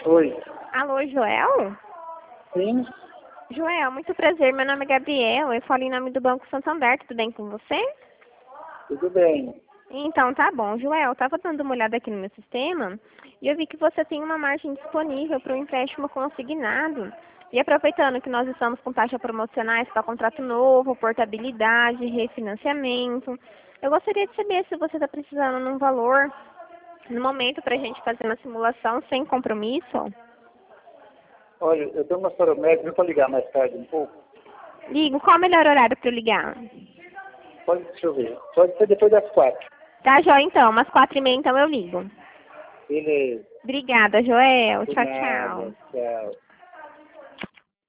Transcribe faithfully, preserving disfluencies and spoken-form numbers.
Oi. Alô, Joel? Sim, Joel, muito prazer. Meu nome é Gabriela. Eu falo em nome do Banco Santander. Tudo bem com você? tudo bem. Então, tá bom. Joel, eu tava dando uma olhada aqui no meu sistema e eu vi que você tem uma margem disponível para um empréstimo consignado. E aproveitando que nós estamos com taxas promocionais para contrato novo, portabilidade, refinanciamento, eu gostaria de saber se você está precisando de um valor no momento para a gente fazer uma simulação sem compromisso. Olha, eu tenho uma história médica, para ligar mais tarde um pouco. Ligo, qual o melhor horário para eu ligar? Pode, deixa eu ver. Pode ser depois das quatro. Tá, Joel, então. Umas quatro e meia, então eu ligo. Beleza. Obrigada, Joel. De Tchau, nada. tchau. Tchau.